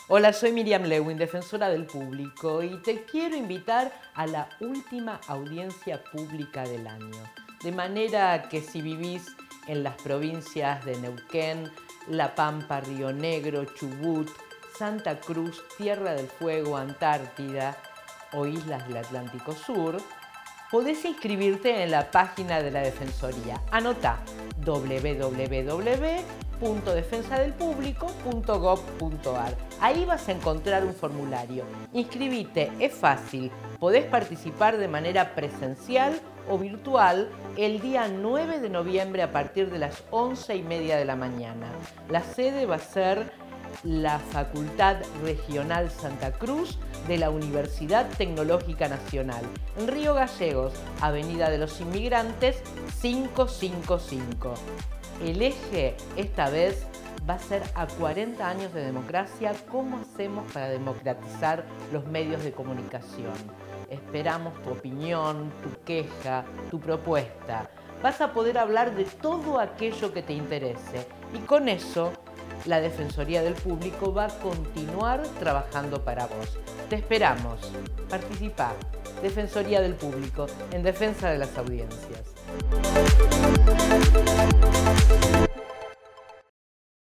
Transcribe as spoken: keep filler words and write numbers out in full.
Hola, soy Miriam Lewin, defensora del público, y te quiero invitar a la última audiencia pública del año. De manera que si vivís en las provincias de Neuquén, La Pampa, Río Negro, Chubut, Santa Cruz, Tierra del Fuego, Antártida o islas del Atlántico Sur, podés inscribirte en la página de la Defensoría. Anotá doble u doble u doble u punto defensa del público punto gob punto ar. Ahí vas a encontrar un formulario. Inscribite, es fácil. Podés participar de manera presencial o virtual el día nueve de noviembre a partir de las once y media de la mañana. La sede va a ser la Facultad Regional Santa Cruz de la Universidad Tecnológica Nacional, en Río Gallegos, Avenida de los Inmigrantes quinientos cincuenta y cinco. El eje esta vez va a ser a cuarenta años de democracia, ¿cómo hacemos para democratizar los medios de comunicación? Esperamos tu opinión, tu queja, tu propuesta. Vas a poder hablar de todo aquello que te interese y con eso la Defensoría del Público va a continuar trabajando para vos. Te esperamos. Participá. Defensoría del Público, en defensa de las audiencias.